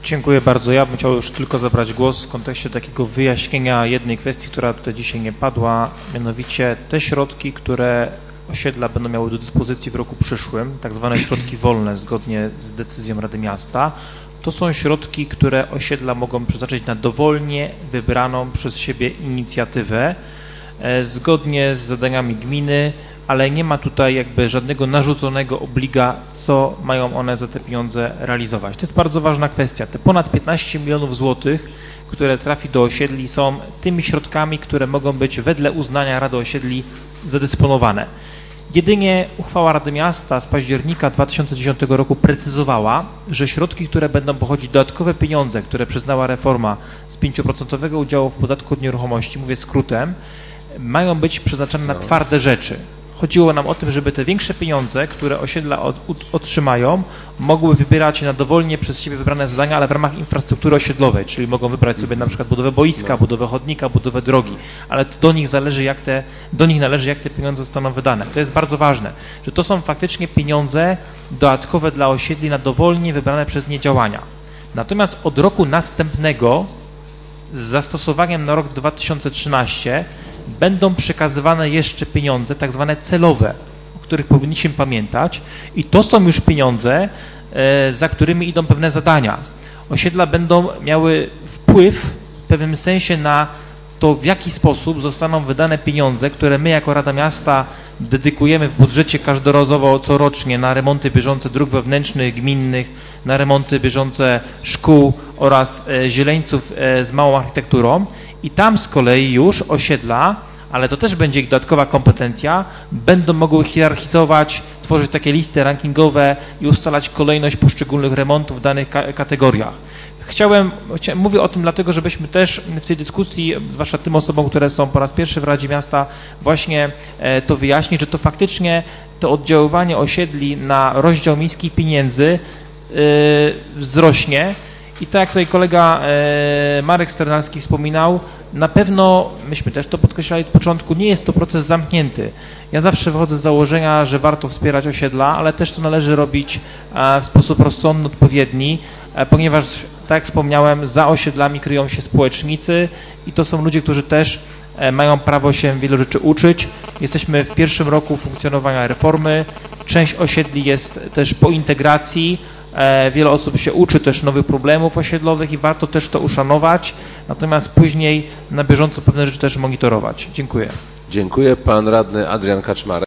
Dziękuję bardzo. Ja bym chciał już tylko zabrać głos w kontekście takiego wyjaśnienia jednej kwestii, która tutaj dzisiaj nie padła, mianowicie te środki, które osiedla będą miały do dyspozycji w roku przyszłym, tak zwane środki wolne zgodnie z decyzją Rady Miasta, to są środki, które osiedla mogą przeznaczyć na dowolnie wybraną przez siebie inicjatywę, zgodnie z zadaniami gminy, ale nie ma tutaj jakby żadnego narzuconego obliga, co mają one za te pieniądze realizować. To jest bardzo ważna kwestia. Te ponad 15 milionów złotych, które trafi do osiedli, są tymi środkami, które mogą być wedle uznania Rady Osiedli zadysponowane. Jedynie uchwała Rady Miasta z października 2010 roku precyzowała, że środki, które będą pochodzić, dodatkowe pieniądze, które przyznała reforma z 5% udziału w podatku od nieruchomości, mówię skrótem, mają być przeznaczone na twarde rzeczy. Chodziło nam o tym, żeby te większe pieniądze, które osiedla otrzymają, mogły wybierać na dowolnie przez siebie wybrane zadania, ale w ramach infrastruktury osiedlowej, czyli mogą wybrać sobie na przykład budowę boiska, budowę chodnika, budowę drogi, ale to do nich należy, jak te pieniądze zostaną wydane. To jest bardzo ważne, że to są faktycznie pieniądze dodatkowe dla osiedli na dowolnie wybrane przez nie działania. Natomiast od roku następnego, z zastosowaniem na rok 2013, będą przekazywane jeszcze pieniądze, tak zwane celowe, o których powinniśmy pamiętać, i to są już pieniądze, za którymi idą pewne zadania. Osiedla będą miały wpływ w pewnym sensie na to, w jaki sposób zostaną wydane pieniądze, które my jako Rada Miasta dedykujemy w budżecie każdorazowo, corocznie na remonty bieżące dróg wewnętrznych, gminnych, na remonty bieżące szkół oraz zieleńców z małą architekturą. I tam z kolei już osiedla, ale to też będzie ich dodatkowa kompetencja, będą mogły hierarchizować, tworzyć takie listy rankingowe i ustalać kolejność poszczególnych remontów w danych kategoriach. Mówię o tym dlatego, żebyśmy też w tej dyskusji, zwłaszcza tym osobom, które są po raz pierwszy w Radzie Miasta, właśnie to wyjaśnić, że to faktycznie to oddziaływanie osiedli na rozdział miejskich pieniędzy wzrośnie. I tak jak tutaj kolega Marek Sternalski wspominał, na pewno, myśmy też to podkreślali od początku, nie jest to proces zamknięty. Ja zawsze wychodzę z założenia, że warto wspierać osiedla, ale też to należy robić w sposób rozsądny, odpowiedni, ponieważ, tak jak wspomniałem, za osiedlami kryją się społecznicy i to są ludzie, którzy też mają prawo się wielu rzeczy uczyć. Jesteśmy w pierwszym roku funkcjonowania reformy. Część osiedli jest też po integracji. Wiele osób się uczy też nowych problemów osiedlowych i warto też to uszanować, natomiast później na bieżąco pewne rzeczy też monitorować. Dziękuję. Dziękuję. Pan radny Adrian Kaczmarek.